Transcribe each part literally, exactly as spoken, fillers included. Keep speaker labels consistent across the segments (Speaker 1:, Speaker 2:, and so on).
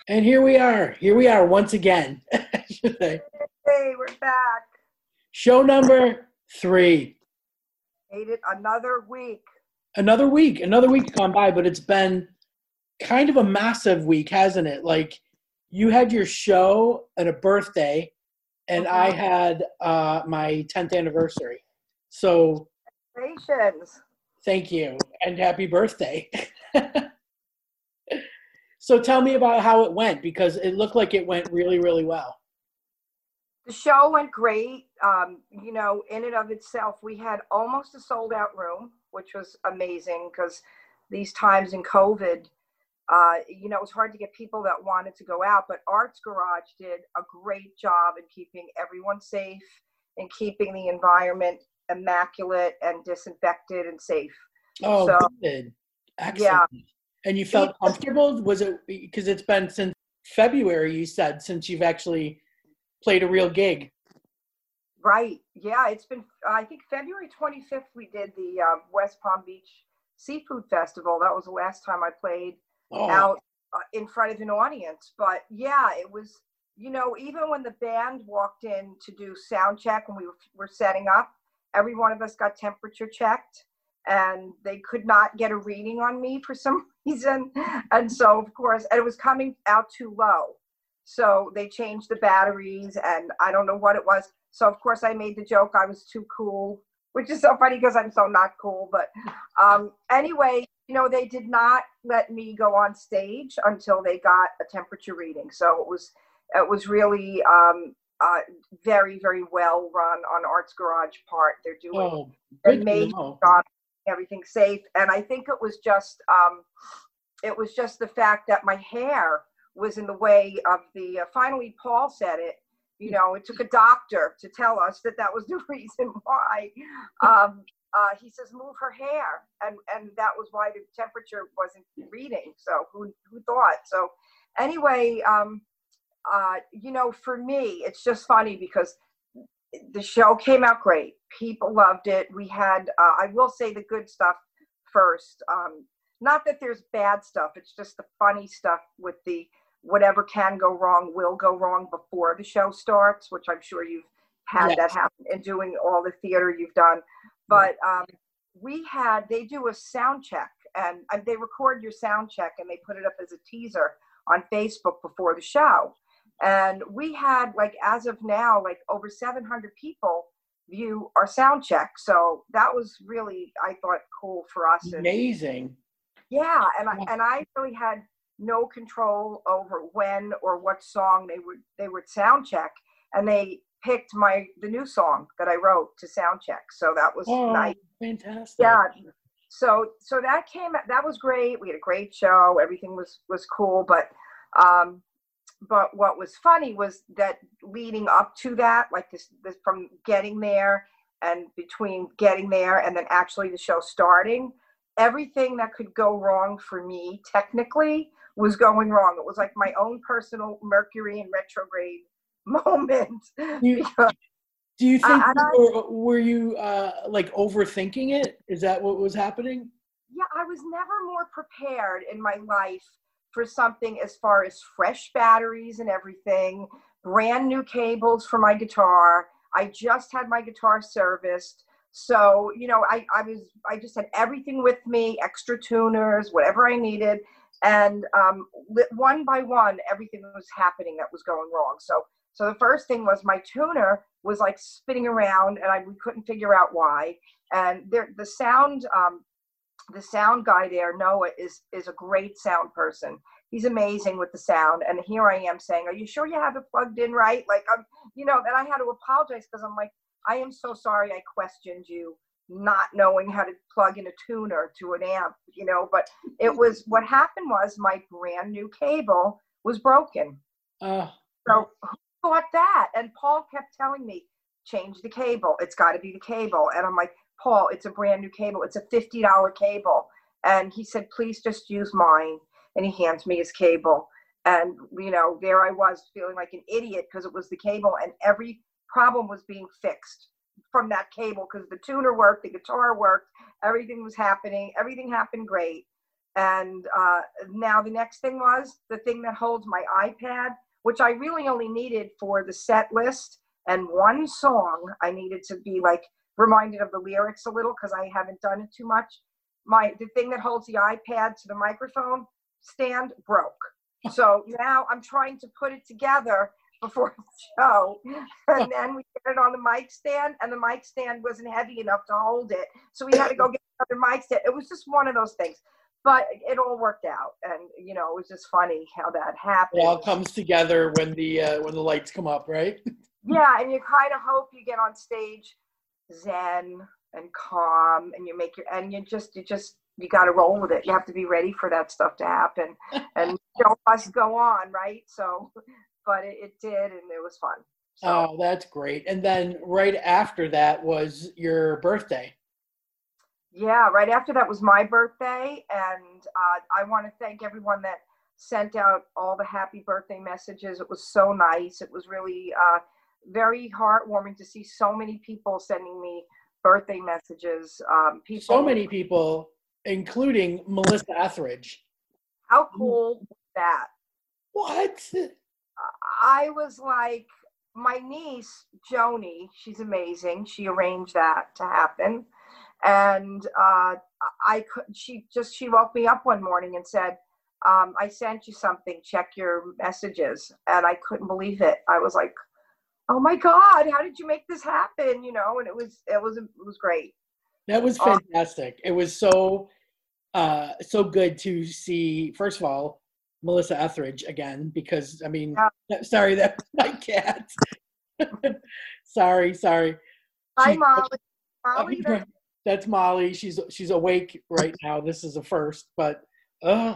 Speaker 1: And here we are. Here we are once again.
Speaker 2: Hey, we're back.
Speaker 1: Show number three.
Speaker 2: Made it another week.
Speaker 1: Another week. Another week gone by, but it's been kind of a massive week, hasn't it? Like, you had your show and a birthday, and
Speaker 2: Mhm.
Speaker 1: I had uh, my tenth anniversary. So
Speaker 2: Congratulations.
Speaker 1: thank you, and happy birthday. So tell me about how it went, because it looked like it went really, really well.
Speaker 2: The show went great. Um, you know, in and of itself, we had almost a sold out room, which was amazing because these times in COVID, uh, you know, it was hard to get people that wanted to go out. But Arts Garage did a great job in keeping everyone safe and keeping the environment immaculate and disinfected and safe.
Speaker 1: Oh,
Speaker 2: So,
Speaker 1: good.
Speaker 2: yeah.
Speaker 1: Excellent. And you felt comfortable? Was it because it's been since February, you said, since you've actually played a real gig?
Speaker 2: Right. Yeah, it's been, I think February twenty-fifth, we did the uh, West Palm Beach Seafood Festival. That was the last time I played
Speaker 1: Oh,
Speaker 2: out uh, in front of an audience. But yeah, it was, you know, even when the band walked in to do sound check when we were, were setting up, every one of us got temperature checked and they could not get a reading on me for some reason. And so, of course, and it was coming out too low. So they changed the batteries and I don't know what it was. So, of course, I made the joke I was too cool, which is so funny because I'm so not cool. But um, anyway, you know, they did not let me go on stage until they got a temperature reading. So it was it was really um, uh, very, very well run on Arts Garage part. They're doing
Speaker 1: oh,
Speaker 2: an
Speaker 1: good to
Speaker 2: amazing
Speaker 1: know.
Speaker 2: job, everything safe. And I think it was just um, it was just the fact that my hair was in the way of the. Uh, finally, Paul said it. You know, it took a doctor to tell us that that was the reason why. Um, uh, he says, move her hair. And, and that was why the temperature wasn't reading. So who, who thought? So anyway, um, uh, you know, for me, it's just funny because the show came out great. People loved it. We had, uh, I will say the good stuff first. Um, not that there's bad stuff. It's just the funny stuff with the, whatever can go wrong will go wrong before the show starts, which I'm sure you've had
Speaker 1: Yes.
Speaker 2: that happen in doing all the theater you've done. But um, we had, they do a sound check and, and they record your sound check and they put it up as a teaser on Facebook before the show. And we had, like, as of now, like over seven hundred people view our sound check. So that was really, I thought, cool for us. And
Speaker 1: Amazing.
Speaker 2: yeah, and I, and I really had no control over when or what song they would they would sound check, and they picked my the new song that I wrote to sound check. So that was
Speaker 1: Oh,
Speaker 2: nice.
Speaker 1: fantastic.
Speaker 2: Yeah. So so that came that was great. We had a great show. Everything was was cool, but um but what was funny was that leading up to that, like this, this from getting there and between getting there and then actually the show starting, everything that could go wrong for me technically was going wrong. It was like my own personal Mercury in retrograde moment.
Speaker 1: You,
Speaker 2: Because
Speaker 1: do you think
Speaker 2: I,
Speaker 1: you
Speaker 2: I,
Speaker 1: were, were you uh, like overthinking it? Is that what was happening?
Speaker 2: yeah, I was never more prepared in my life for something as far as fresh batteries and everything, brand new cables for my guitar. I just had my guitar serviced. So, you know, I, I was, I just had everything with me, extra tuners, whatever I needed. And um, one by one, everything was happening that was going wrong. So, so the first thing was my tuner was like spinning around and I, we couldn't figure out why. And there, the sound, um, the sound guy there, Noah, is is a great sound person. He's amazing with the sound. And here I am saying, are you sure you have it plugged in right? Like, I'm, you know, and I had to apologize because I'm like, I am so sorry I questioned you not knowing how to plug in a tuner to an amp, you know, but it was, what happened was my brand new cable was broken.
Speaker 1: Uh,
Speaker 2: So who thought that? And Paul kept telling me, change the cable. It's got to be the cable. And I'm like, Paul, it's a brand new cable. It's a fifty dollar cable. And he said, please just use mine. And he hands me his cable. And, you know, there I was feeling like an idiot because it was the cable and every problem was being fixed from that cable because the tuner worked, the guitar worked, everything was happening. Everything happened great. And uh, now the next thing was the thing that holds my iPad, which I really only needed for the set list and one song. I needed to be like reminded of the lyrics a little because I haven't done it too much. My the thing that holds the iPad to the microphone stand broke. So now I'm trying to put it together before the show. And then we get it on the mic stand, and the mic stand wasn't heavy enough to hold it. So we had to go get another mic stand. It was just one of those things. But it all worked out. And, you know, it was just funny how that happened.
Speaker 1: It all comes together when the uh, when the lights come up, right?
Speaker 2: Yeah, and you kind of hope you get on stage zen and calm, and you make your, and you just, you just, you got to roll with it. You have to be ready for that stuff to happen, and show must go on, right? So, but it, it did, and it was fun. So.
Speaker 1: Oh, that's great. And then right after that was your birthday.
Speaker 2: Yeah, right after that was my birthday, and uh, I want to thank everyone that sent out all the happy birthday messages. It was so nice. It was really uh, very heartwarming to see so many people sending me birthday messages. Um, people,
Speaker 1: so many people, including Melissa Etheridge.
Speaker 2: How cool was that?
Speaker 1: What?
Speaker 2: I was like, my niece, Joni, she's amazing. She arranged that to happen. And uh, I could, she just, she woke me up one morning and said, um, I sent you something, check your messages. And I couldn't believe it. I was like, oh my God, how did you make this happen? You know, and it was, it was, it was great.
Speaker 1: That was fantastic. Um, it was so, uh, so good to see, first of all, Melissa Etheridge again, because I mean, yeah. sorry, that was my cat. sorry, sorry.
Speaker 2: Hi,
Speaker 1: she,
Speaker 2: Molly. Molly
Speaker 1: that's, that's Molly. She's, she's awake right now. This is a first, but, uh,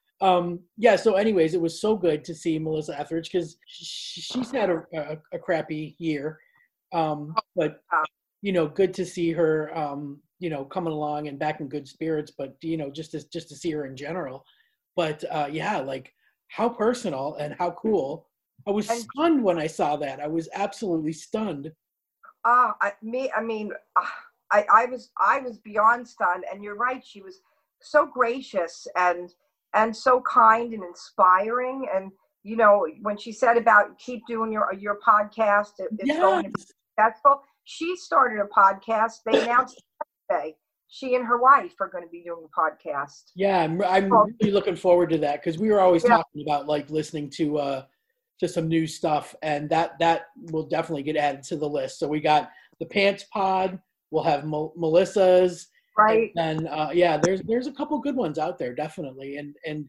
Speaker 1: Um, yeah, so anyways, it was so good to see Melissa Etheridge because she, she's had a, a, a crappy year. Um, but, you know, good to see her, um, you know, coming along and back in good spirits, but, you know, just to, just to see her in general. But, uh, yeah, like how personal and how cool. I was and, stunned when I saw that. I was absolutely stunned.
Speaker 2: Uh, I, me, I mean, I, I was, I was beyond stunned, and you're right. She was so gracious and, and so kind and inspiring. And, you know, when she said about keep doing your your podcast, it, it's
Speaker 1: yes.
Speaker 2: going to be successful. She started a podcast. They announced today she and her wife are going to be doing a podcast.
Speaker 1: Yeah, I'm, I'm well, really looking forward to that because we were always yeah. talking about like listening to uh, to some new stuff, and that that will definitely get added to the list. So we got the Pants Pod. We'll have Mo- Melissa's.
Speaker 2: Right.
Speaker 1: And uh, yeah, there's there's a couple good ones out there, definitely. And and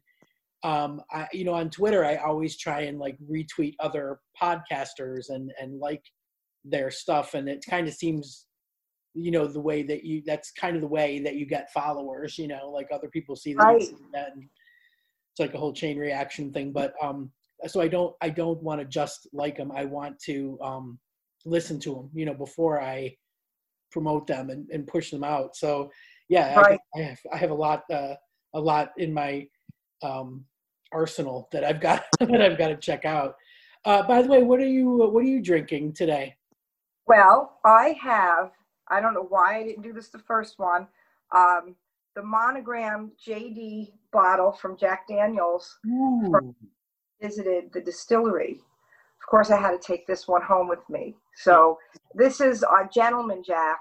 Speaker 1: um, I you know on Twitter I always try and like retweet other podcasters and and like their stuff, and it kind of seems, you know, the way that you that's kind of the way that you get followers. You know, like other people see that,
Speaker 2: right.
Speaker 1: that and it's like a whole chain reaction thing. But um, so I don't I don't want to just like them. I want to um, listen to them. You know, before I promote them and, and push them out. So yeah,
Speaker 2: right.
Speaker 1: I, I have I have a lot uh, a lot in my um, arsenal that I've got that I've got to check out. Uh, by the way, what are you what are you drinking today?
Speaker 2: Well, I have. I don't know why I didn't do this the first one. Um, the Monogram J D bottle from Jack Daniel's. From, visited the distillery. Of course, I had to take this one home with me. So this is a Gentleman Jack.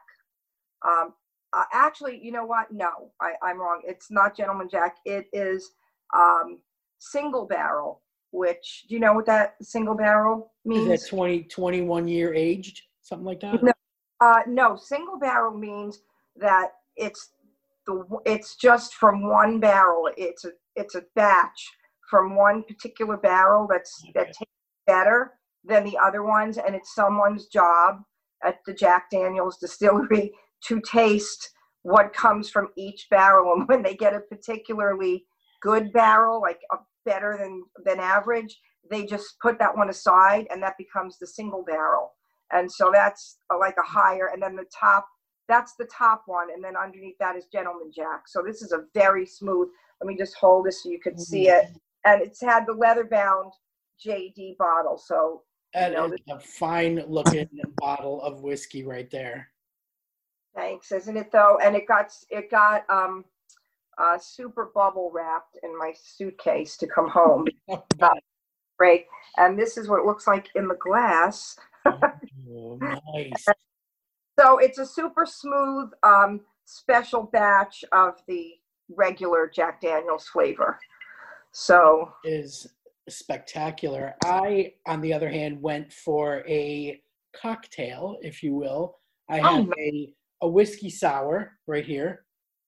Speaker 2: Um, uh, actually, you know what? No, I, I'm wrong. It's not Gentleman Jack. It is um, single barrel, which, do you know what that single barrel means?
Speaker 1: Is that twenty, twenty-one year aged? Something like that?
Speaker 2: No, uh, no, single barrel means that it's the it's just from one barrel. It's a it's a batch from one particular barrel that's okay. that tastes better than the other ones, and it's someone's job at the Jack Daniel's distillery to taste what comes from each barrel. And when they get a particularly good barrel, like a better than than average, they just put that one aside, and that becomes the single barrel. And so that's like a higher, and then the top, that's the top one, and then underneath that is Gentleman Jack. So this is a very smooth, let me just hold this so you can see it. And it's had the leather bound J D bottle. So
Speaker 1: that
Speaker 2: you know,
Speaker 1: is a fine looking bottle of whiskey right there.
Speaker 2: Thanks, isn't it though? And it got it got um uh, super bubble wrapped in my suitcase to come home.
Speaker 1: Oh,
Speaker 2: Uh, break. And this is what it looks like in the glass.
Speaker 1: oh, nice.
Speaker 2: So it's a super smooth um, special batch of the regular Jack Daniel's flavor. So
Speaker 1: is spectacular. I, on the other hand, went for a cocktail, if you will. I
Speaker 2: Oh,
Speaker 1: had
Speaker 2: no.
Speaker 1: a, a whiskey sour right here.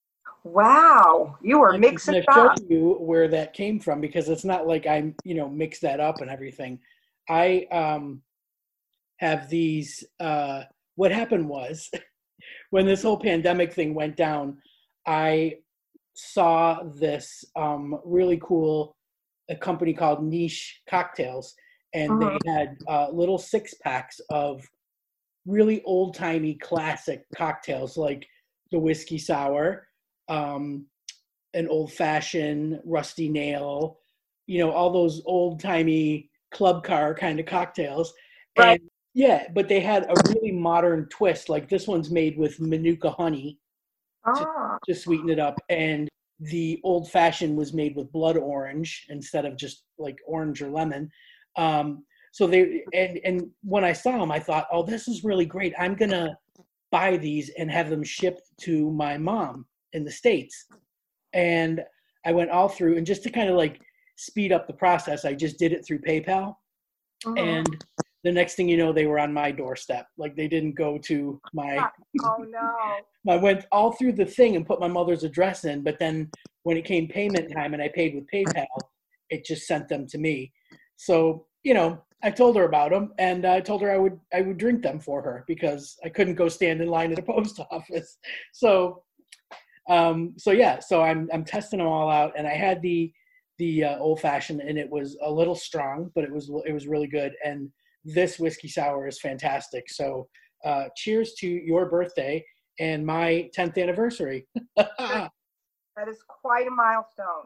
Speaker 2: Wow, you were
Speaker 1: I'm
Speaker 2: mixing
Speaker 1: going
Speaker 2: it
Speaker 1: to show
Speaker 2: up.
Speaker 1: you where that came from because it's not like I, you know, mix that up and everything. I um, have these. Uh, what happened was when this whole pandemic thing went down, I saw this um, really cool a company called Niche Cocktails, and
Speaker 2: Mhm.
Speaker 1: they had uh, little six packs of really old timey classic cocktails like the whiskey sour, um, an old fashioned rusty nail, you know, all those old timey club car kind of cocktails.
Speaker 2: Right.
Speaker 1: And yeah, but they had a really modern twist. Like this one's made with Manuka honey to,
Speaker 2: Ah,
Speaker 1: to sweeten it up. And the old fashioned was made with blood orange instead of just like orange or lemon. Um, so they, and, and when I saw them, I thought, oh, this is really great. I'm going to buy these and have them shipped to my mom in the States. And I went all through, and just to kind of like speed up the process, I just did it through PayPal.
Speaker 2: mhm.
Speaker 1: And the next thing you know, they were on my doorstep. Like they didn't go to my,
Speaker 2: Oh no.
Speaker 1: I went all through the thing and put my mother's address in. But then when it came payment time and I paid with PayPal, it just sent them to me. So, you know, I told her about them, and I told her I would, I would drink them for her because I couldn't go stand in line at a post office. So, um, so yeah, so I'm, I'm testing them all out, and I had the, the uh, old fashioned, and it was a little strong, but it was, it was really good. And this whiskey sour is fantastic. So, uh, cheers to your birthday and my tenth anniversary.
Speaker 2: That is quite a milestone.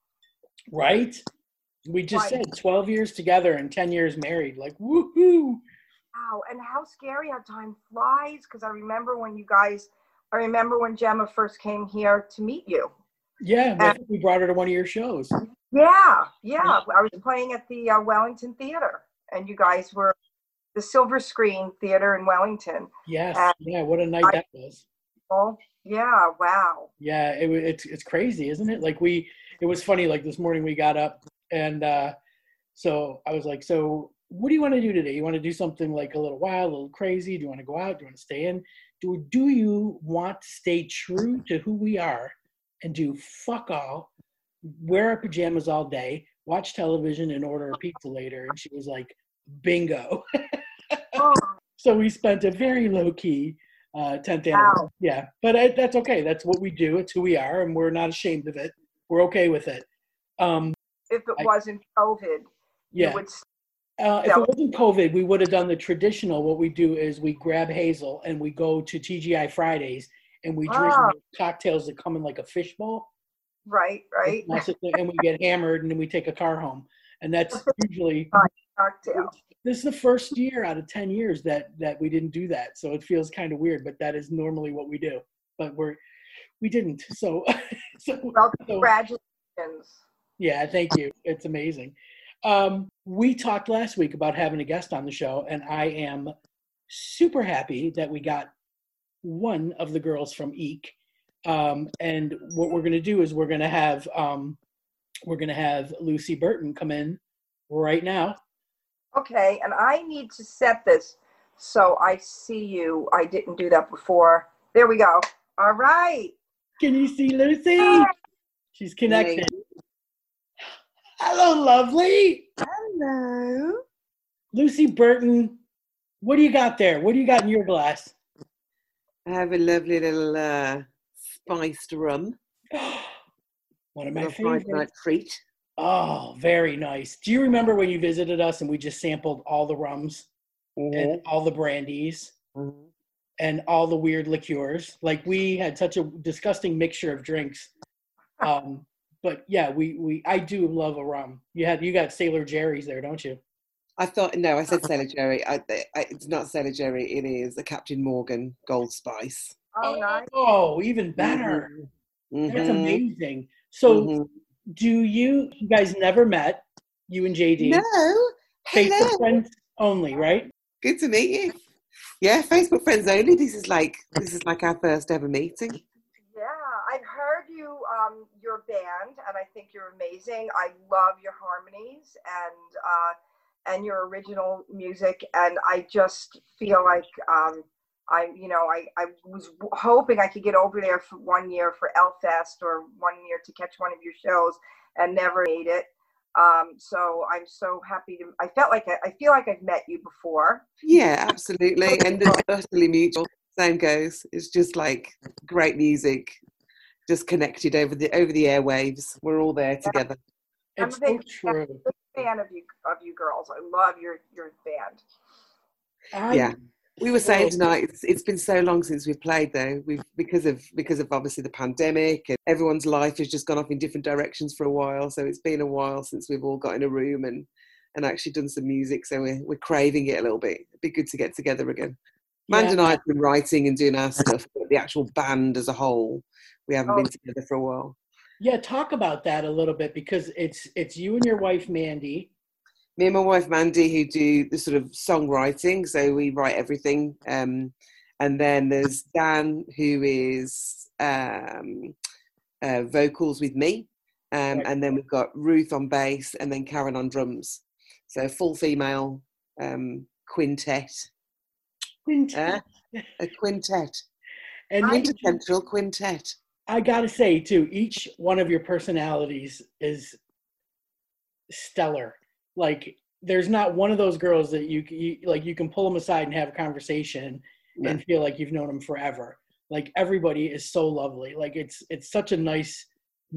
Speaker 1: Right? We just
Speaker 2: Quite.
Speaker 1: said twelve years together and ten years married. Like, woohoo!
Speaker 2: Wow, and how scary how time flies. Because I remember when you guys, I remember when Gemma first came here to meet you.
Speaker 1: Yeah, I
Speaker 2: And-
Speaker 1: think we brought her to one of your shows.
Speaker 2: Yeah, yeah. I was playing at the uh, Wellington Theater, and you guys were the Silver Screen Theater in Wellington.
Speaker 1: Yes,
Speaker 2: And
Speaker 1: yeah, what a night
Speaker 2: I-
Speaker 1: that was.
Speaker 2: Oh, yeah, wow.
Speaker 1: Yeah, it, wa- it's it's crazy, isn't it? Like we, it was funny. Like this morning we got up, and uh, so I was like, so what do you want to do today? You want to do something like a little wild, a little crazy? Do you want to go out? Do you want to stay in? Do do you want to stay true to who we are and do fuck all, wear our pajamas all day, watch television, and order a pizza later? And she was like, bingo.
Speaker 2: Oh,
Speaker 1: So we spent a very low key uh, tenth
Speaker 2: Wow.
Speaker 1: anniversary. Yeah, but I, that's okay. That's what we do. It's who we are, and we're not ashamed of it. We're okay with it. Um,
Speaker 2: if it
Speaker 1: I-
Speaker 2: wasn't COVID,
Speaker 1: yeah.
Speaker 2: you would.
Speaker 1: Uh, if
Speaker 2: That
Speaker 1: it wasn't COVID, we would have done the traditional. What we do is we grab Hazel and we go to T G I Fridays and we drink
Speaker 2: Ah.
Speaker 1: cocktails that come in like a fishbowl.
Speaker 2: Right, right.
Speaker 1: And that's it, and we get hammered and then we take a car home. And that's usually,
Speaker 2: Cocktail.
Speaker 1: this is the first year out of ten years that, that we didn't do that. So it feels kind of weird, but that is normally what we do. But we're, we didn't. So, so,
Speaker 2: Well,
Speaker 1: so
Speaker 2: congratulations.
Speaker 1: yeah, thank you. It's amazing. Um, we talked last week about having a guest on the show, and I am super happy that we got one of the girls from Eek. Um, and what we're going to do is we're going to have um, we're going to have Lucy Burton come in right now.
Speaker 2: Okay, and I need to set this so I see you. I didn't do that before. There we go. All right.
Speaker 1: Can you see Lucy? She's connected. Hello, lovely.
Speaker 3: Hello.
Speaker 1: Lucy Burton, what do you got there? What do you got in your glass?
Speaker 3: I have a lovely little uh, spiced rum.
Speaker 1: One of my
Speaker 3: My Friday
Speaker 1: favorites.
Speaker 3: night treat.
Speaker 1: Oh, very nice. Do you remember when you visited us and we just sampled all the rums and all the brandies
Speaker 3: Mhm.
Speaker 1: and all the weird liqueurs? Like we had such a disgusting mixture of drinks. Um, but yeah, we, we I do love a rum. You had you got Sailor Jerry's there, don't you?
Speaker 3: I thought, no, I said Sailor Jerry. I, I, it's not Sailor Jerry. It is the Captain Morgan Gold Spice.
Speaker 2: Oh, nice.
Speaker 1: Oh, even better. That's
Speaker 3: Mm-hmm.
Speaker 1: amazing. So
Speaker 3: Mm-hmm.
Speaker 1: do you, you guys never met, you and J D?
Speaker 3: No.
Speaker 1: Facebook
Speaker 3: Hello.
Speaker 1: friends only, right?
Speaker 3: Good to meet you. Yeah, Facebook friends only. This is like this is like our first ever meeting.
Speaker 2: Yeah, I've heard you, um, your band, and I think you're amazing. I love your harmonies and uh, and your original music, and I just feel like um, I, you know, I, I was hoping I could get over there for one year for Elfest or one year to catch one of your shows, and never made it. Um, so I'm so happy to. I felt like I, I feel like I've met you before.
Speaker 3: Yeah, absolutely. And it's utterly mutual. Same goes. It's just like great music, just connected over the over the airwaves. We're all there together.
Speaker 2: I'm
Speaker 1: It's
Speaker 2: a
Speaker 1: so
Speaker 2: big,
Speaker 1: true.
Speaker 2: big fan of you, of you girls. I love your your band.
Speaker 1: I,
Speaker 3: Yeah. We were saying
Speaker 1: well,
Speaker 3: tonight, it's, it's been so long since we've played though. We've because of because of obviously the pandemic and everyone's life has just gone off in different directions for a while. So it's been a while since we've all got in a room and, and actually done some music. So we're we're craving it a little bit. It'd be good to get together again. Mand
Speaker 1: yeah,
Speaker 3: and I have been writing and doing our stuff, but the actual band as a whole, we haven't
Speaker 2: Oh.
Speaker 3: been together for a while.
Speaker 1: yeah, talk about that a little bit because it's it's you and your wife Mandy.
Speaker 3: Me and my wife Mandy who do the sort of songwriting, so we write everything. Um, and then there's Dan who is um, uh, vocals with me, um,
Speaker 1: Right.
Speaker 3: and then we've got Ruth on bass, and then Karen on drums. So full female um, quintet, uh, a quintet,
Speaker 1: And
Speaker 2: I
Speaker 3: quintessential quintet.
Speaker 1: I gotta say too, each one of your personalities is stellar. Like, there's not one of those girls that you, you like you can pull them aside and have a conversation
Speaker 3: No.
Speaker 1: and feel like you've known them forever. Like everybody is so lovely. Like it's it's such a nice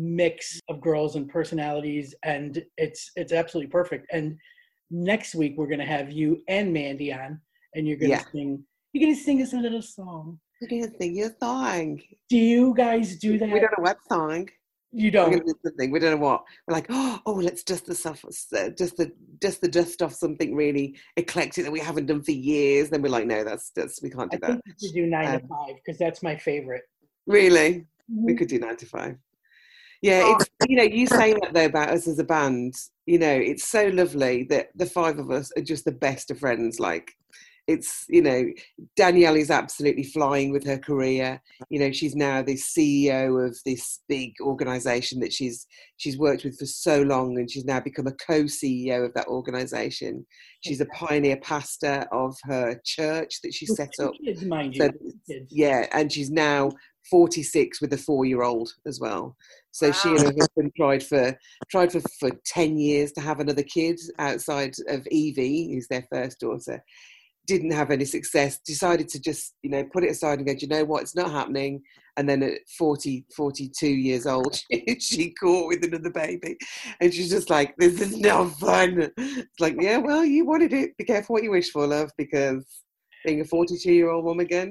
Speaker 1: mix of girls and personalities, and it's it's absolutely perfect. And next week we're gonna have you and Mandy on, and you're gonna
Speaker 3: Yeah.
Speaker 1: sing. You're gonna sing us a little song.
Speaker 3: We're going to sing your song.
Speaker 1: Do you guys do that?
Speaker 3: We don't know what song.
Speaker 1: You
Speaker 3: We're
Speaker 1: don't.
Speaker 3: going to do something. We don't know what. We're like, oh, oh, let's dust the stuff, uh, just the dust the dust off something really eclectic that we haven't done for years. Then we're like, no, that's that's we can't do
Speaker 1: I
Speaker 3: that.
Speaker 1: think we should do nine
Speaker 3: Um,
Speaker 1: to five because that's my favorite.
Speaker 3: Really, we
Speaker 1: Mhm.
Speaker 3: could do nine to five. Yeah,
Speaker 2: Oh.
Speaker 3: it's you know, you saying that though about us as a band, you know, it's so lovely that the five of us are just the best of friends. Like, it's you know, Danielle is absolutely flying with her career. You know, she's now the C E O of this big organisation that she's she's worked with for so long, and she's now become a co-C E O of that organisation. She's a pioneer pastor of her church that she
Speaker 1: With
Speaker 3: set
Speaker 1: two
Speaker 3: up.
Speaker 1: kids, mind you.
Speaker 3: So
Speaker 1: Two kids.
Speaker 3: yeah, and she's now forty-six with a four-year-old as well. So she and her husband tried for tried for, for ten years to have another kid outside of Evie, who's their first daughter. Didn't have any success, decided to just, you know, put it aside and go, do you know what, it's not happening. And then at forty, forty-two years old, she, she caught with another baby. And she's just like, this is not fun. It's like, yeah, well, you wanted it. Be careful what you wish for, love, because being a forty-two-year-old woman again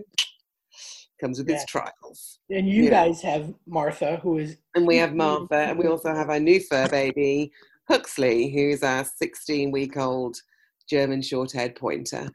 Speaker 3: comes with
Speaker 1: Yeah.
Speaker 3: its trials.
Speaker 1: And you
Speaker 3: Yeah.
Speaker 1: guys have Martha, who is
Speaker 3: And we have Martha, and we also have our new fur baby, Huxley, who's our sixteen-week-old German short-haired pointer,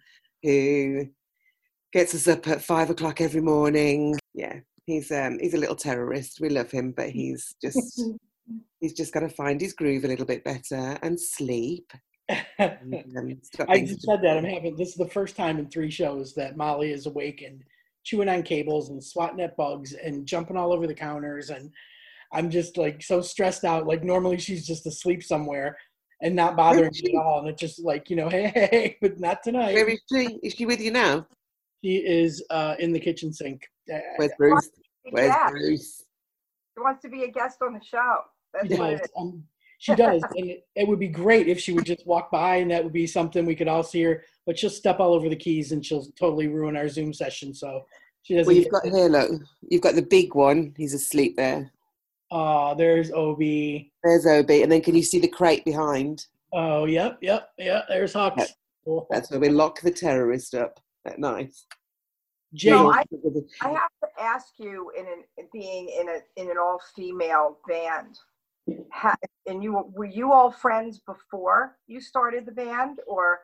Speaker 3: who gets us up at five o'clock every morning. Yeah, he's um he's a little terrorist. We love him, but he's just he's just got to find his groove a little bit better and sleep. And, um, stop
Speaker 1: I
Speaker 3: being
Speaker 1: just
Speaker 3: such a
Speaker 1: said that I'm
Speaker 3: boy.
Speaker 1: having this is the first time in three shows that Molly is awake and chewing on cables and swatting at bugs and jumping all over the counters, and I'm just like so stressed out. Like normally she's just asleep somewhere and not
Speaker 3: Where
Speaker 1: bothering
Speaker 3: is
Speaker 1: me
Speaker 3: she?
Speaker 1: at all, and it's just like, you know, hey, hey, hey, but not tonight.
Speaker 3: Where is she? Is she with you now?
Speaker 1: She is uh, in the kitchen sink. Uh,
Speaker 3: Where's Bruce? Where's
Speaker 2: Yeah,
Speaker 3: Bruce?
Speaker 2: she wants to be a guest on the show. That's
Speaker 1: She
Speaker 2: what
Speaker 1: does.
Speaker 2: it is.
Speaker 1: Um, she does, and it, it would be great if she would just walk by, and that would be something we could all see her. But she'll step all over the keys, and she'll totally ruin our Zoom session. So she doesn't.
Speaker 3: Well, you've
Speaker 1: get
Speaker 3: got
Speaker 1: it.
Speaker 3: here, look. You've got the big one. He's asleep there.
Speaker 1: Oh, there's Obi.
Speaker 3: There's Obi. And then can you see the crate behind?
Speaker 1: Oh, yep, yep, yep. There's Hux.
Speaker 3: Yep. That's where we lock the terrorist up at night.
Speaker 1: Jay,
Speaker 2: So
Speaker 3: Little-
Speaker 2: I, I have to ask you, in an, being in a in an all female band, ha, and you were you all friends before you started the band, or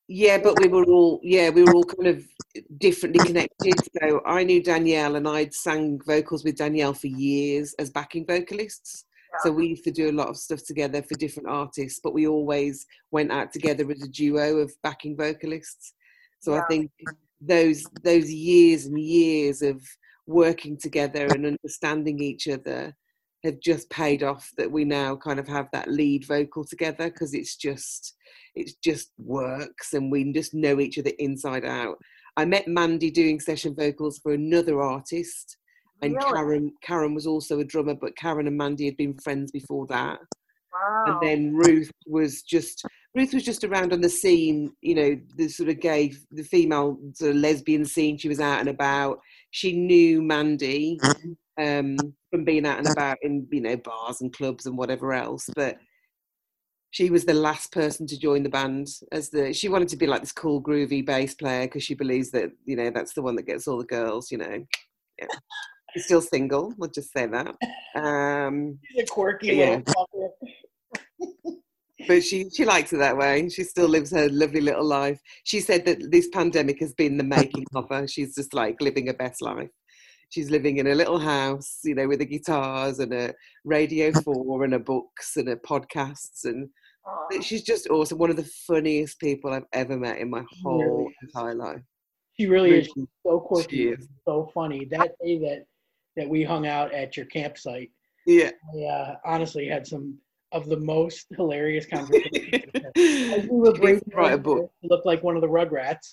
Speaker 3: Yeah, but we were all yeah we were all kind of differently connected. So I knew Danielle, and I'd sang vocals with Danielle for years as backing vocalists. So we used to do a lot of stuff together for different artists, but we always went out together as a duo of backing vocalists. So
Speaker 2: Yeah.
Speaker 3: I think those those years and years of working together and understanding each other have just paid off, that we now kind of have that lead vocal together, because it's just it just works and we just know each other inside out. I met Mandy doing session vocals for another artist, and
Speaker 2: Really?
Speaker 3: Karen Karen was also a drummer, but Karen and Mandy had been friends before that.
Speaker 2: Wow.
Speaker 3: And then Ruth was just Ruth was just around on the scene, you know, the sort of gay, the female sort of lesbian scene. She was out and about. She knew Mandy um, from being out and about in, you know, bars and clubs and whatever else. But she was the last person to join the band, as the she wanted to be like this cool, groovy bass player, because she believes that, you know, that's the one that gets all the girls, you know. Yeah. She's still single, we'll just say that. Um,
Speaker 1: She's a quirky
Speaker 3: yeah.
Speaker 1: little fucker.
Speaker 3: But she, she likes it that way. She still lives her lovely little life. She said that this pandemic has been the making of her. She's just like living her best life. She's living in a little house, you know, with the guitars and a Radio four and her books and her podcasts. And
Speaker 2: Aw.
Speaker 3: she's just awesome. One of the funniest people I've ever met in my whole
Speaker 1: Really?
Speaker 3: entire life.
Speaker 1: She really is.
Speaker 3: Really,
Speaker 1: She's so quirky,
Speaker 3: she is.
Speaker 1: so funny. That day that that we hung out at your campsite,
Speaker 3: Yeah.
Speaker 1: I uh, honestly had some of the most hilarious conversations. As we were
Speaker 3: She needs
Speaker 1: brave
Speaker 3: to write a book.
Speaker 1: looked like one of the Rugrats.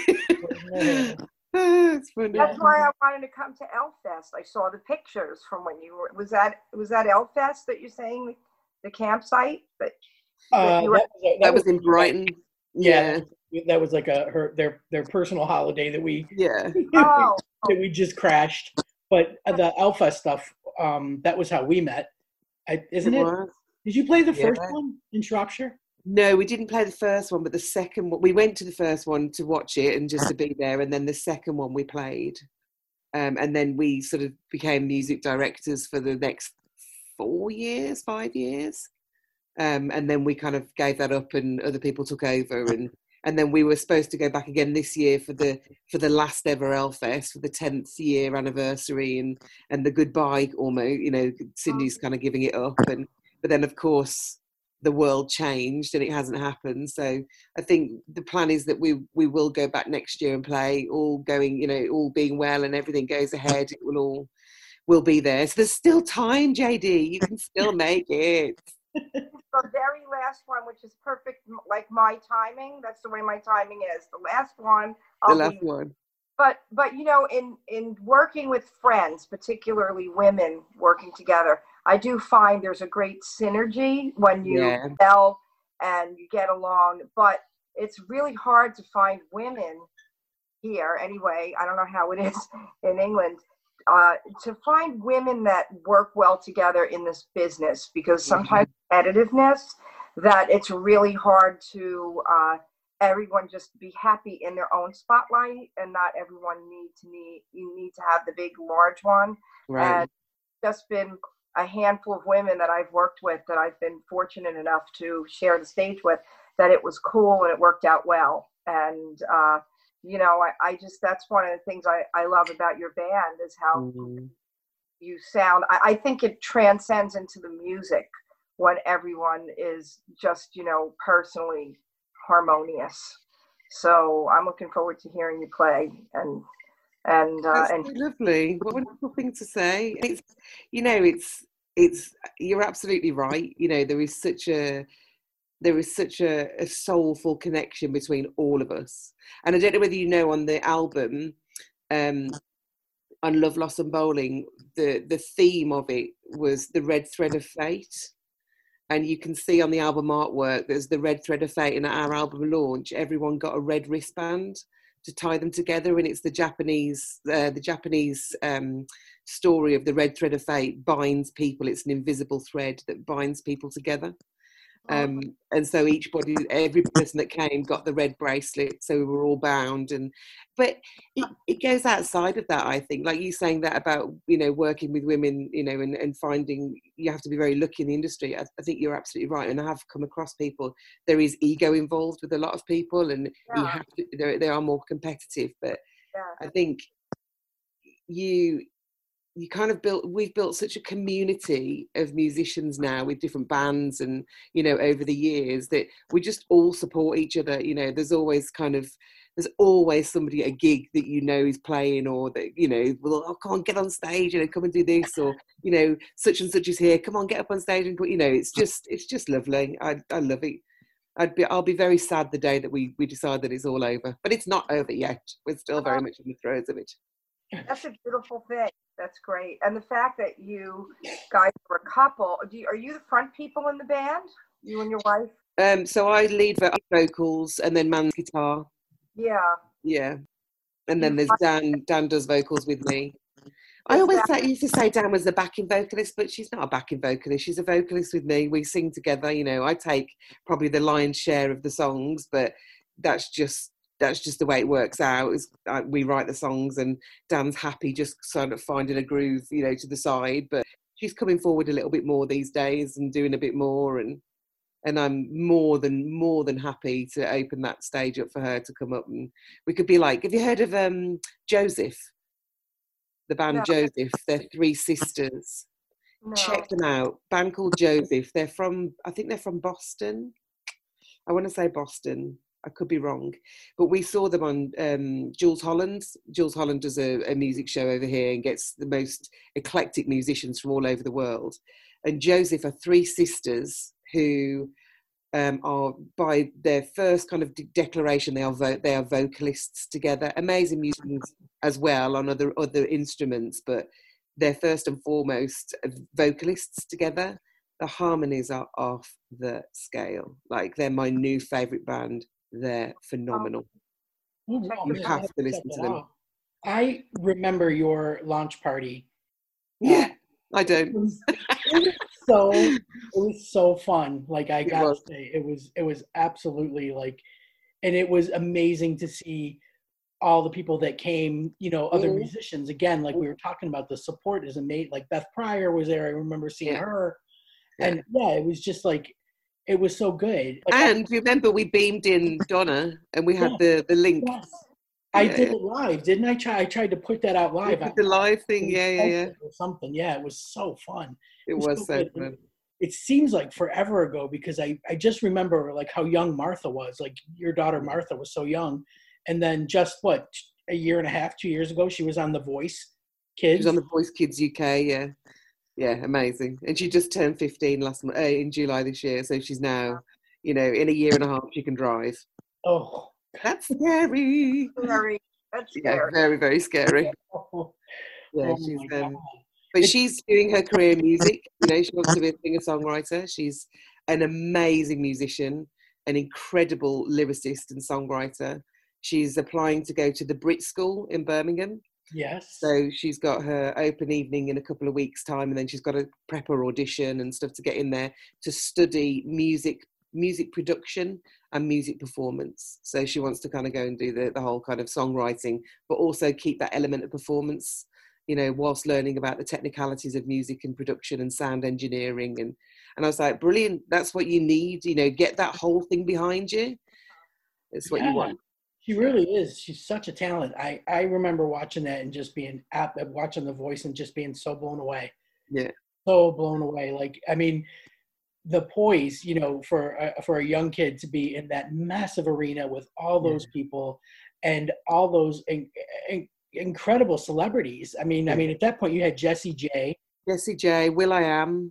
Speaker 3: It's funny.
Speaker 2: That's why I wanted to come to Elfest. I saw the pictures from when you were. Was that was that Elfest that you're saying, the campsite? But
Speaker 1: Uh,
Speaker 2: you were-
Speaker 1: that, was,
Speaker 3: That was in Brighton.
Speaker 1: Yeah.
Speaker 3: Yeah.
Speaker 1: that was like a her their their personal holiday that we
Speaker 2: oh,
Speaker 3: Yeah.
Speaker 1: that we just crashed. But the Alpha stuff, um, that was how we met, I, isn't it?
Speaker 3: was.
Speaker 1: Did you play the
Speaker 3: Yeah.
Speaker 1: first one in Shropshire?
Speaker 3: No, we didn't play the first one, but the second one, we went to the first one to watch it and just to be there. And then the second one we played. Um, and then we sort of became music directors for the next four years, five years. Um, and then we kind of gave that up and other people took over. And, and then we were supposed to go back again this year for the for the last ever Elfest, for the tenth year anniversary and, and the goodbye almost, you know, Cindy's kind of giving it up. And but then, of course, the world changed and it hasn't happened. So I think the plan is that we we will go back next year and play, all going, you know, all being well and everything goes ahead. It will all will be there. So there's still time, J D. You can still make it.
Speaker 2: the very last one, which is perfect, like my timing. That's the way my timing is. The last one. I'll
Speaker 3: The last
Speaker 2: be,
Speaker 3: one.
Speaker 2: But but you know, in in working with friends, particularly women working together, I do find there's a great synergy when you
Speaker 3: Yeah.
Speaker 2: gel and you get along. But it's really hard to find women here. Anyway, I don't know how it is in England. Uh, to find women that work well together in this business, because sometimes competitiveness, that it's really hard to uh, everyone just be happy in their own spotlight, and not everyone need to need you need to have the big large one.
Speaker 3: Right.
Speaker 2: And just been a handful of women that I've worked with that I've been fortunate enough to share the stage with, that it was cool and it worked out well. And uh, you know, I, I just, that's one of the things I, I love about your band is how
Speaker 3: Mm.
Speaker 2: you sound. I, I think it transcends into the music when everyone is just, you know, personally harmonious. So I'm looking forward to hearing you play. And and uh,
Speaker 3: That's
Speaker 2: and
Speaker 3: so lovely. What a wonderful thing to say. It's, you know, it's it's you're absolutely right. You know, there is such a there is such a, a soulful connection between all of us. And I don't know whether you know, on the album, um, on Love, Loss and Bowling, the the theme of it was the red thread of fate. And you can see on the album artwork, there's the red thread of fate. And at our album launch, everyone got a red wristband to tie them together, and it's the Japanese uh, the Japanese um, story of the red thread of fate binds people. It's an invisible thread that binds people together. Um, and so each body, every person that came got the red bracelet, so we were all bound. And but it, it goes outside of that, I think. Like you saying that about, you know, working with women, you know, and, and finding you have to be very lucky in the industry. I, I think you're absolutely right. And I have come across people, there is ego involved with a lot of people, and
Speaker 2: Yeah.
Speaker 3: you have to, they are more competitive. But
Speaker 2: Yeah.
Speaker 3: I think you you kind of built we've built such a community of musicians now with different bands, and you know, over the years, that we just all support each other. You know, there's always kind of there's always somebody at a gig that you know is playing, or that, you know, well, oh, come on, get on stage, you know, come and do this, or, you know, such and such is here, come on, get up on stage, and, you know, it's just it's just lovely. I I love it. I'd be I'll be very sad the day that we we decide that it's all over, but it's not over yet. We're still very much in the throes of it.
Speaker 2: That's a beautiful thing. That's great. And the fact that you guys were a couple, do you, are you the front people in the band? You and your wife?
Speaker 3: Um, so I lead vo- vocals, and then Man's guitar.
Speaker 2: Yeah.
Speaker 3: Yeah. And then there's Dan. Dan does vocals with me. I
Speaker 2: Is
Speaker 3: always
Speaker 2: that-
Speaker 3: say, used to say Dan was the backing vocalist, but she's not a backing vocalist. She's a vocalist with me. We sing together. You know, I take probably the lion's share of the songs, but that's just that's just the way it works out. Is uh, we write the songs, and Dan's happy just sort of finding a groove, you know, to the side. But she's coming forward a little bit more these days and doing a bit more, and and I'm more than more than happy to open that stage up for her to come up, and we could be like, have you heard of um, Joseph? The band
Speaker 2: No.
Speaker 3: Joseph, they're three sisters.
Speaker 2: No.
Speaker 3: Check them out. Band called Joseph. They're from, I think they're from Boston. I want to say Boston. I could be wrong. But we saw them on um, Jules Holland. Jules Holland does a, a music show over here and gets the most eclectic musicians from all over the world. And Joseph are three sisters who um, are, by their first kind of de- declaration, they are vo- they are vocalists together. Amazing musicians as well on other other instruments, but they're first and foremost vocalists together. The harmonies are off the scale. Like, they're my new favourite band. They're phenomenal.
Speaker 1: Oh, wow,
Speaker 3: You
Speaker 1: man,
Speaker 3: have
Speaker 1: I
Speaker 3: to listen
Speaker 1: check
Speaker 3: to
Speaker 1: that
Speaker 3: them.
Speaker 1: out. I remember your launch party.
Speaker 3: Yeah, I
Speaker 1: It
Speaker 3: don't.
Speaker 1: was, it was so it was so fun. Like, I
Speaker 3: It
Speaker 1: got
Speaker 3: was.
Speaker 1: to say, it was it was absolutely like, and it was amazing to see all the people that came. You know, other
Speaker 3: Mhm.
Speaker 1: musicians. Again, like we were talking about, the support is amazing. Like Beth Pryor was there. I remember seeing
Speaker 3: Yeah.
Speaker 1: her,
Speaker 3: Yeah.
Speaker 1: and yeah, it was just like, it was so good. Like,
Speaker 3: And remember, we beamed in Donna, and we had the the link.
Speaker 1: yes, I
Speaker 3: Yeah,
Speaker 1: did
Speaker 3: yeah.
Speaker 1: it live, didn't I? Try I tried to put that out
Speaker 3: We
Speaker 1: live.
Speaker 3: did the live thing.
Speaker 1: I-
Speaker 3: Yeah, yeah, yeah.
Speaker 1: or something. Yeah, it was so fun.
Speaker 3: It was so
Speaker 1: good. And
Speaker 3: fun.
Speaker 1: It seems like forever ago, because I, I just remember like how young Martha was. Like, your daughter Martha was so young, and then just what, a year and a half, two years ago, she was on The Voice
Speaker 3: She
Speaker 1: Kids.
Speaker 3: was on the Voice Kids U K. Yeah, yeah, amazing. And she just turned fifteen last month, uh, in July this year. So she's now, you know, in a year and a half, she can drive.
Speaker 1: Oh,
Speaker 3: That's scary.
Speaker 2: Very, that's
Speaker 3: Yeah,
Speaker 2: scary.
Speaker 3: very, very scary.
Speaker 1: oh,
Speaker 3: Yeah,
Speaker 1: oh
Speaker 3: she's
Speaker 1: my
Speaker 3: um,
Speaker 1: God.
Speaker 3: but she's doing her career in music. You know, she wants to be a singer-songwriter. She's an amazing musician, an incredible lyricist and songwriter. She's applying to go to the Brit School in Birmingham.
Speaker 1: Yes.
Speaker 3: So she's got her open evening in a couple of weeks' time, and then she's got to prep her audition and stuff to get in there to study music, music production and music performance. So she wants to kind of go and do the, the whole kind of songwriting, but also keep that element of performance, you know, whilst learning about the technicalities of music and production and sound engineering. And, and I was like, brilliant, that's what you need, you know, get that whole thing behind you. It's what
Speaker 1: Yeah.
Speaker 3: you want.
Speaker 1: She really is. She's such a talent. I, I remember watching that and just being at watching The Voice and just being so blown away.
Speaker 3: Yeah.
Speaker 1: So blown away. Like, I mean, the poise, you know, for a, for a young kid to be in that massive arena with all those people and all those in, in, incredible celebrities. I mean, I mean, at that point you had Jessie J.
Speaker 3: Jessie J, Will I Am,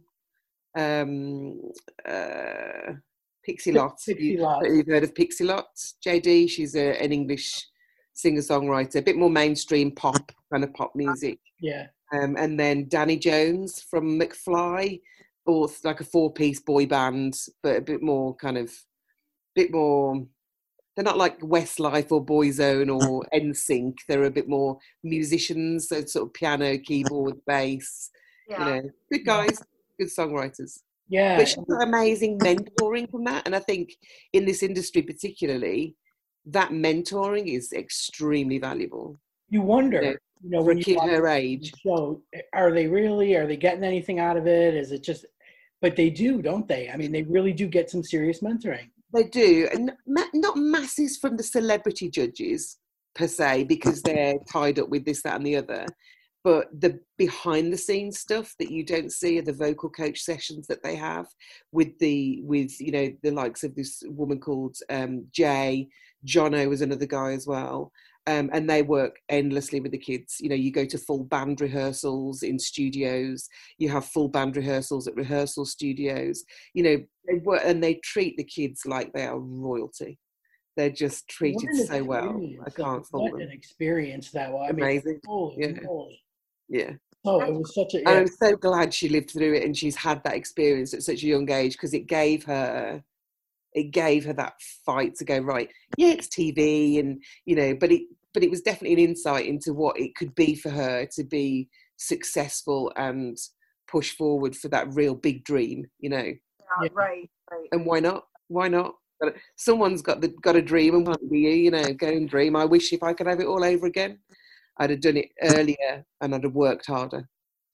Speaker 3: um, uh, Pixie Lott.
Speaker 1: Pixie
Speaker 3: You,
Speaker 1: Lott.
Speaker 3: you've heard of Pixie Lott? J D, she's a, an English singer-songwriter, a bit more mainstream pop, kind of pop music.
Speaker 1: Yeah.
Speaker 3: Um, and then Danny Jones from McFly, both like a four-piece boy band, but a bit more kind of, bit more, they're not like Westlife or Boyzone or N Sync. They're a bit more musicians, so sort of piano, keyboard, bass,
Speaker 2: Yeah.
Speaker 3: you know, good guys, good songwriters.
Speaker 1: Yeah.
Speaker 3: But she got amazing mentoring from that. And I think in this industry particularly, that mentoring is extremely valuable.
Speaker 1: You
Speaker 3: You know,
Speaker 1: wonder, you know,
Speaker 3: for a
Speaker 1: when you
Speaker 3: kid
Speaker 1: watch
Speaker 3: her
Speaker 1: the
Speaker 3: age.
Speaker 1: show, are they really, are they getting anything out of it? Is it just, but they do, don't they? I mean, they really do get some serious mentoring.
Speaker 3: They do. And ma- not masses from the celebrity judges per se, because they're tied up with this, that, and the other. But the behind the scenes stuff that you don't see are the vocal coach sessions that they have with the, with, you know, the likes of this woman called um, Jay. Jono was another guy as well. Um, and they work endlessly with the kids. You know, you go to full band rehearsals in studios, you have full band rehearsals at rehearsal studios, you know, they work, and they treat the kids like they are royalty. They're just
Speaker 1: What
Speaker 3: treated
Speaker 1: an
Speaker 3: so well. I
Speaker 1: experience. Like,
Speaker 3: can't fault
Speaker 1: what
Speaker 3: them.
Speaker 1: an experience that was. I mean,
Speaker 3: Amazing.
Speaker 1: holy
Speaker 3: Yeah.
Speaker 1: moly.
Speaker 3: Yeah.
Speaker 1: Oh, it
Speaker 2: That's
Speaker 1: was such a,
Speaker 3: And
Speaker 1: yeah.
Speaker 3: I'm so glad she lived through it and she's had that experience at such a young age, because it gave her, it gave her that fight to go, right, yeah, it's T V, and, you know, but it, but it was definitely an insight into what it could be for her to be successful and push forward for that real big dream, you know.
Speaker 2: uh,
Speaker 1: Yeah.
Speaker 2: right, right.
Speaker 3: And why not? Why not? But someone's got the got a dream, and want to be you, you know, go and dream. I wish if I could have it all over again, I'd have done it earlier and I'd have worked harder.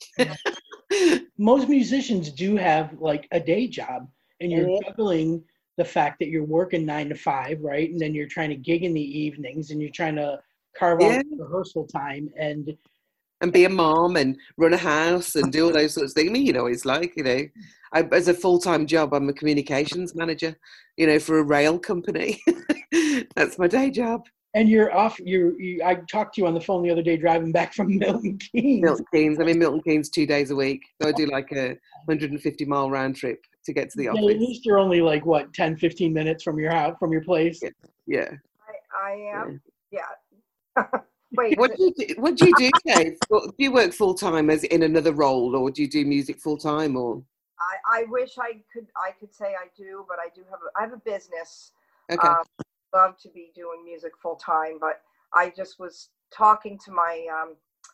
Speaker 1: Most musicians do have like a day job, and you're
Speaker 3: Yeah.
Speaker 1: juggling the fact that you're working nine to five, right? And then you're trying to gig in the evenings, and you're trying to carve
Speaker 3: Yeah.
Speaker 1: out rehearsal time. And
Speaker 3: And be a mom and run a house and do all those sorts of things. I mean, you know, it's like, you know, I, as a full-time job, I'm a communications manager, you know, for a rail company. That's my day job.
Speaker 1: and you're off. You're. You, I talked to you on the phone the other day driving back from Milton Keynes.
Speaker 3: Milton Keynes. I'm in Milton Keynes two days a week. So I do like a one hundred fifty mile round trip to get to the
Speaker 1: Yeah,
Speaker 3: office.
Speaker 1: at least you're only like what ten, fifteen minutes from your house, from your place.
Speaker 3: Yeah. Yeah.
Speaker 2: I, I am, yeah. Wait,
Speaker 3: What
Speaker 2: is
Speaker 3: do
Speaker 2: it-
Speaker 3: you do, what do you do, Dave? Do you work full time as in another role, or do you do music full time, or?
Speaker 2: I, I wish I could, I could say I do, but I do have, a, I have a business.
Speaker 3: Okay.
Speaker 2: Um, love to be doing music full time, but I just was talking to my, um,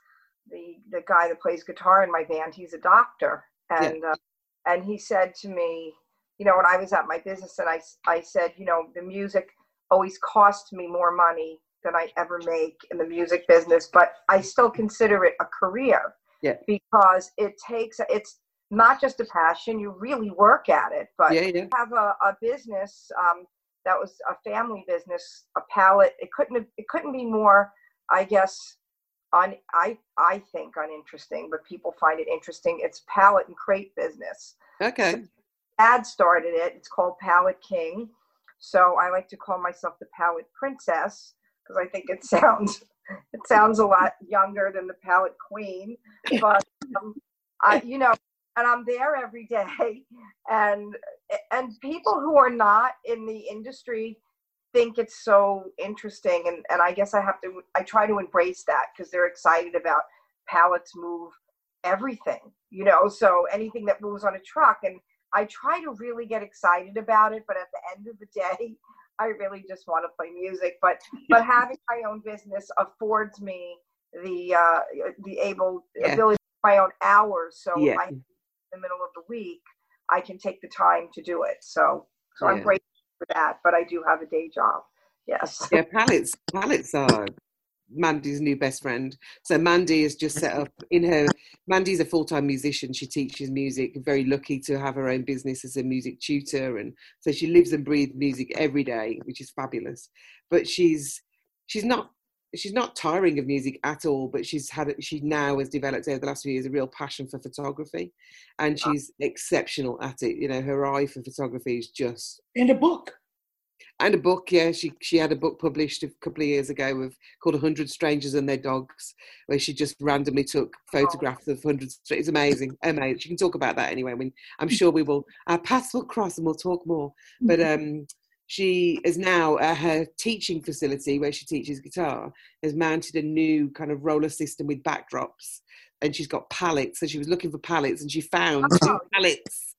Speaker 2: the, the guy that plays guitar in my band. He's a doctor. And, yeah. uh, and he said to me, you know, when I was at my business, and I, I said, you know, the music always cost me more money than I ever make in the music business, but I still consider it a career.
Speaker 3: Yeah.
Speaker 2: Because it takes, it's not just a passion, you really work at it, but
Speaker 3: yeah, yeah.
Speaker 2: have a, a business, um, that was a family business, a palette. It couldn't have, it couldn't be more, I guess, on, I, I think uninteresting, but people find it interesting. It's palette and crate business.
Speaker 3: Okay.
Speaker 2: So Dad started it. It's called Palette King. So I like to call myself the Palette Princess, because I think it sounds it sounds a lot younger than the Palette Queen. But um, I, you know, and I'm there every day, and and people who are not in the industry think it's so interesting, and and I guess I have to I try to embrace that, because they're excited about pallets move everything, you know, so anything that moves on a truck, and I try to really get excited about it, but at the end of the day, I really just want to play music. But but having my own business affords me the uh, the able
Speaker 3: yeah.
Speaker 2: ability to my own hours. So
Speaker 3: yeah.
Speaker 2: I, in the middle of the week, I can take the time to do it. So so
Speaker 3: yeah.
Speaker 2: I'm grateful for that. But I do have a day job. Yes.
Speaker 3: Yeah, pallets. Pallets are Mandy's new best friend. So Mandy has just set up in her. Mandy's a full-time musician. She teaches music. Very lucky to have her own business as a music tutor, and so she lives and breathes music every day, which is fabulous. But she's she's not she's not tiring of music at all. But she's had she now has developed over the last few years a real passion for photography, and she's exceptional at it. You know, her eye for photography is just.
Speaker 1: And a book.
Speaker 3: And a book, yeah. She she had a book published a couple of years ago with called one hundred Strangers and Their Dogs, where she just randomly took photographs of hundreds. It's amazing, amazing. She can talk about that anyway. I mean, I'm sure we will. Our paths will cross and we'll talk more. But um, she is now at her teaching facility where she teaches guitar, has mounted a new kind of roller system with backdrops, and she's got pallets. So she was looking for pallets, and she found
Speaker 2: Oh.
Speaker 3: two pallets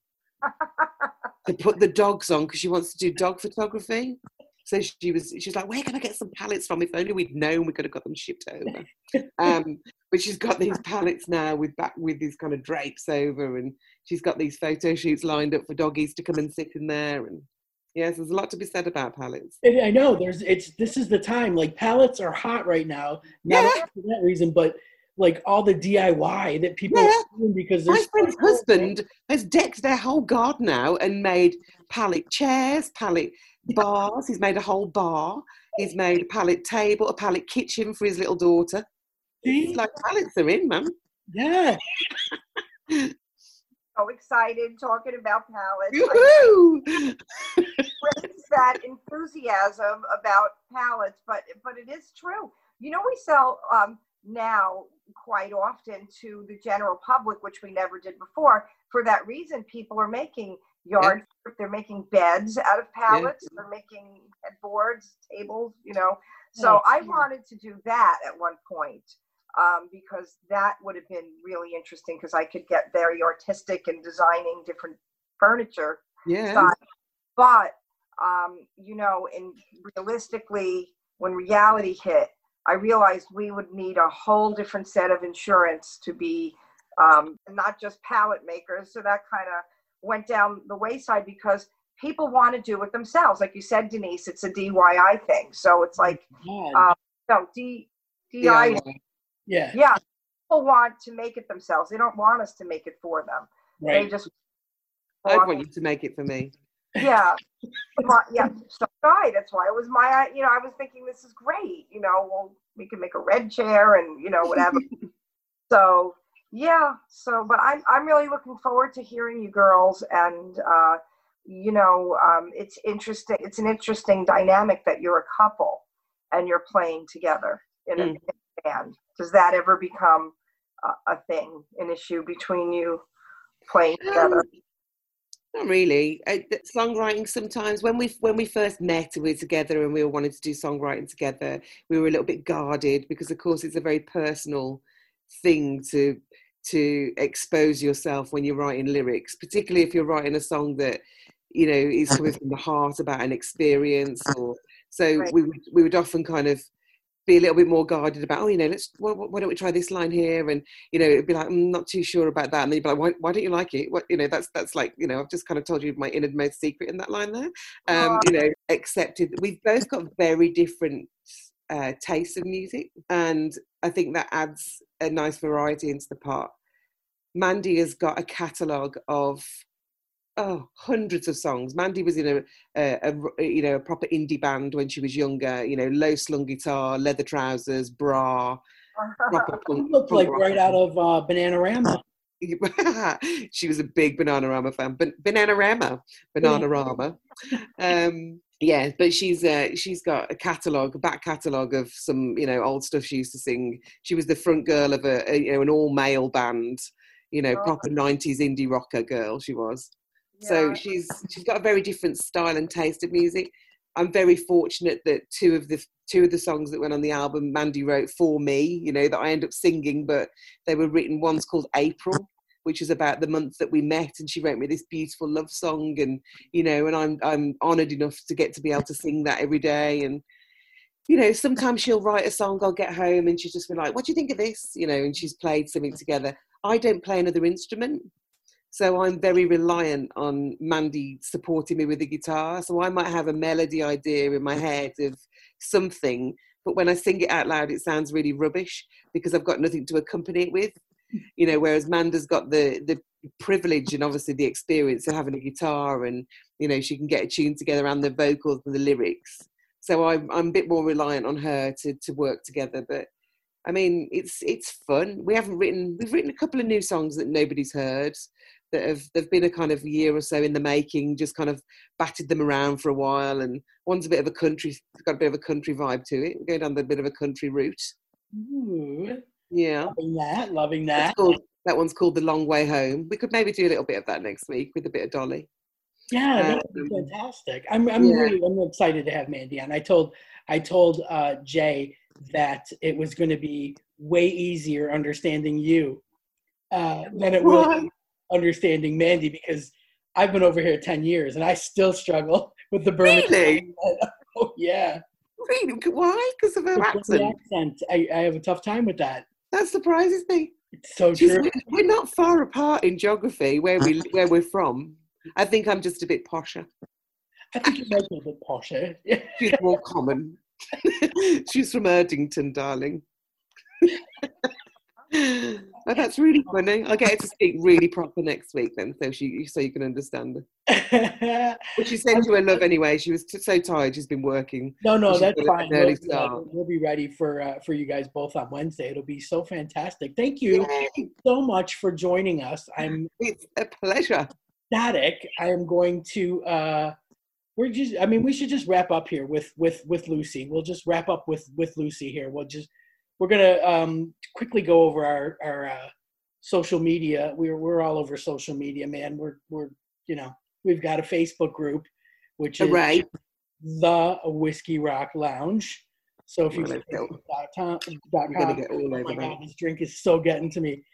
Speaker 3: to put the dogs on, because she wants to do dog photography. So she was, she's like, where can I get some pallets from? If only we'd known, we could have got them shipped over. um, but she's got these palettes now with back with these kind of drapes over, and she's got these photo shoots lined up for doggies to come and sit in there. And yes, there's a lot to be said about palettes.
Speaker 1: I know there's it's this is the time. Like palettes are hot right now, not
Speaker 3: Yeah.
Speaker 1: only for that reason, but like all the D I Y that people
Speaker 3: Yeah.
Speaker 1: are doing because
Speaker 3: My
Speaker 1: there's
Speaker 3: friend's husband has decked their whole garden out and made pallet chairs, pallet bars. He's made a whole bar. He's made a pallet table, a pallet kitchen for his little daughter. It's like pallets are in, man.
Speaker 1: Yeah.
Speaker 2: So excited talking about palettes.
Speaker 3: Woohoo!
Speaker 2: Raise that enthusiasm about palettes, but but it is true. You know, we sell um, now quite often to the general public, which we never did before. For that reason, people are making yard. Yeah. They're making beds out of pallets. Yeah. They're making headboards, tables. You know, so yeah. I wanted to do that at one point. Um, because that would have been really interesting because I could get very artistic in designing different furniture.
Speaker 3: Yeah.
Speaker 2: Styles. But, um, you know, and realistically, when reality hit, I realized we would need a whole different set of insurance to be um, not just pallet makers. So that kind of went down the wayside because people want to do it themselves. Like you said, Denise, it's a D I Y thing. So it's like, um, no, D, D I Y.
Speaker 3: Yeah.
Speaker 1: Yeah.
Speaker 2: Yeah. People want to make it themselves. They don't want us to make it for them.
Speaker 1: Right.
Speaker 2: They just
Speaker 3: I want you to make it for me.
Speaker 2: Yeah. Yeah. So I, that's why it was my, you know, I was thinking this is great. You know, well, we can make a red chair and, you know, whatever. So, yeah. So, but I'm, I'm really looking forward to hearing you girls. And, uh, you know, um, it's interesting. It's an interesting dynamic that you're a couple and you're playing together in a, mm. in a band. Does that ever become a, a thing, an issue between you playing together?
Speaker 3: Um, not really. I, songwriting sometimes. When we when we first met, we were together and we all wanted to do songwriting together. We were a little bit guarded because, of course, it's a very personal thing to to expose yourself when you're writing lyrics, particularly if you're writing a song that, you know, is coming from the heart about an experience. Or so right. we would we would often kind of be a little bit more guarded about, oh, you know, let's, why, why don't we try this line here? And, you know, it'd be like, I'm not too sure about that. And then you'd be like, why, why don't you like it? What, you know, that's, that's like, you know, I've just kind of told you my innermost secret in that line there. Um, you know, accepted. We've both got very different uh, tastes of music. And I think that adds a nice variety into the part. Mandy has got a catalogue of, oh, hundreds of songs. Mandy was in a, a, a, you know, a proper indie band when she was younger. You know, low slung guitar, leather trousers, bra. Proper
Speaker 1: punk, looked like rock. Right out of uh, Bananarama.
Speaker 3: She was a big Bananarama fan. Ban- Bananarama, Bananarama. um, yeah, but she's uh, she's got a catalogue, a back catalogue of some, you know, old stuff she used to sing. She was the front girl of a, a you know, an all male band. You know, proper nineties indie rocker girl. She was. Yeah. So she's she's got a very different style and taste of music. I'm very fortunate that two of the two of the songs that went on the album Mandy wrote for me, you know, that I end up singing, but they were written. One's called April, which is about the month that we met, and she wrote me this beautiful love song, and you know, and I'm I'm honoured enough to get to be able to sing that every day. And you know, sometimes she'll write a song, I'll get home, and she's just been like, "What do you think of this?" You know, and she's played something together. I don't play another instrument. So I'm very reliant on Mandy supporting me with the guitar. So I might have a melody idea in my head of something, but when I sing it out loud, it sounds really rubbish because I've got nothing to accompany it with. You know, whereas Manda's got the the privilege and obviously the experience of having a guitar, and you know, she can get a tune together and the vocals and the lyrics. So I'm I'm a bit more reliant on her to to work together. But I mean, it's it's fun. We haven't written we've written a couple of new songs that nobody's heard. That have they've been a kind of year or so in the making, just kind of batted them around for a while. And one's a bit of a country, it's got a bit of a country vibe to it. We're going down the bit of a country route.
Speaker 1: Ooh,
Speaker 3: yeah,
Speaker 1: loving that, loving that.
Speaker 3: Called, that one's called The Long Way Home. We could maybe do a little bit of that next week with a bit of Dolly.
Speaker 1: Yeah, that would be um, fantastic. I'm I'm yeah. really I'm excited to have Mandy on. I told I told uh, Jay that it was going to be way easier understanding you uh, than it will be understanding Mandy, because I've been over here ten years and I still struggle with the Birmingham.
Speaker 3: Really?
Speaker 1: Oh yeah.
Speaker 3: Really? Why? Because of her accent.
Speaker 1: accent. I, I have a tough time with that.
Speaker 3: That surprises me.
Speaker 1: It's so
Speaker 3: She's,
Speaker 1: true.
Speaker 3: we're not far apart in geography where we where we're from. I think I'm just a bit posher.
Speaker 1: I think you might be a bit posh, eh?
Speaker 3: She's more common. She's from Erdington, darling. Oh, that's really funny. I'll get her to speak really proper next week then, so she so you can understand her. But she sent you her love anyway. She was t- so tired. She's been working.
Speaker 1: No, no,
Speaker 3: She's
Speaker 1: that's
Speaker 3: got
Speaker 1: fine.
Speaker 3: an early
Speaker 1: We'll, uh,
Speaker 3: start.
Speaker 1: we'll be ready for uh, for you guys both on Wednesday. It'll be so fantastic. Thank you
Speaker 3: Yay.
Speaker 1: so much for joining us. I'm
Speaker 3: It's a pleasure.
Speaker 1: ecstatic. I am going to. Uh, we're just. I mean, we should just wrap up here with with with Lucy. We'll just wrap up with with Lucy here. We'll just. We're gonna um, quickly go over our our uh, social media. We're we're all over social media, man. We're we're you know we've got a Facebook group, which is
Speaker 3: Hooray.
Speaker 1: the Whiskey Rock Lounge. So if you
Speaker 3: Well,
Speaker 1: go
Speaker 3: let's
Speaker 1: to dot com, dot
Speaker 3: I'm gonna
Speaker 1: com,
Speaker 3: get all
Speaker 1: oh
Speaker 3: over
Speaker 1: my
Speaker 3: that.
Speaker 1: God, this drink is so getting to me.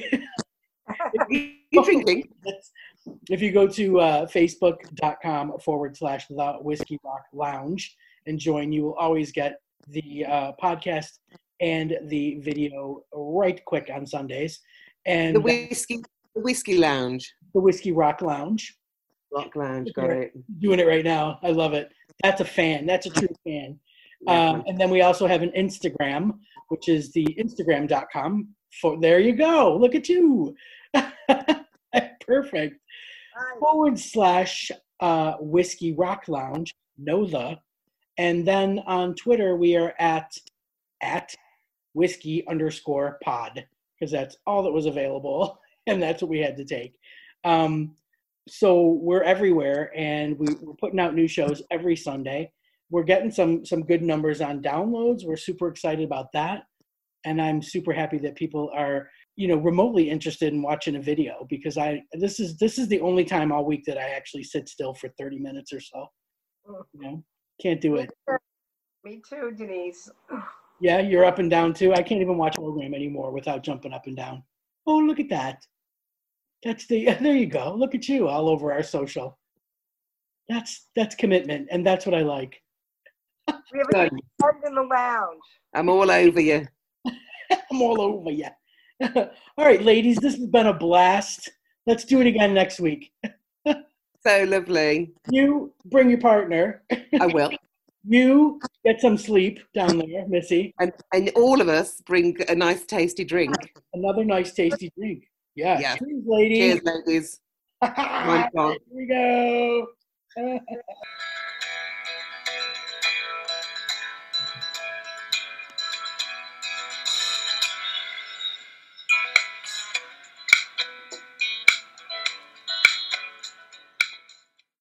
Speaker 3: You drinking?
Speaker 1: That's- if you go to uh, facebook.com forward slash the Whiskey Rock Lounge and join, you will always get the uh, podcast and the video right quick on Sundays. And
Speaker 3: The whiskey, the whiskey lounge.
Speaker 1: the Whiskey Rock Lounge.
Speaker 3: Rock lounge, got it.
Speaker 1: Doing it right now. I love it. That's a fan. That's a true fan.
Speaker 3: Yeah,
Speaker 1: Um, and then we also have an Instagram, which is the instagram dot com. For, there you go. Look at you. Perfect.
Speaker 2: Right.
Speaker 1: Forward slash uh, Whiskey Rock Lounge, know the. And then on Twitter, we are at at whiskey underscore pod, because that's all that was available. And that's what we had to take. Um, so we're everywhere, and we, we're putting out new shows every Sunday. We're getting some some good numbers on downloads. We're super excited about that. And I'm super happy that people are, you know, remotely interested in watching a video, because I this is this is the only time all week that I actually sit still for thirty minutes or so. You know, can't do it.
Speaker 2: Me too, Denise.
Speaker 1: Yeah, you're up and down too. I can't even watch a program anymore without jumping up and down. Oh, look at that. That's the there you go. Look at you all over our social. That's that's commitment, and that's what I like.
Speaker 2: We have a
Speaker 3: Good.
Speaker 2: good friend in the lounge.
Speaker 3: I'm all over you.
Speaker 1: I'm all over you. All right, ladies, this has been a blast. Let's do it again next week.
Speaker 3: So lovely.
Speaker 1: You bring your partner.
Speaker 3: I will.
Speaker 1: You get some sleep down there, Missy.
Speaker 3: And, and all of us bring a nice tasty drink.
Speaker 1: Another nice, tasty drink. Yeah.
Speaker 3: Yeah.
Speaker 1: Cheers, ladies.
Speaker 3: Cheers, ladies. One
Speaker 1: Here we go.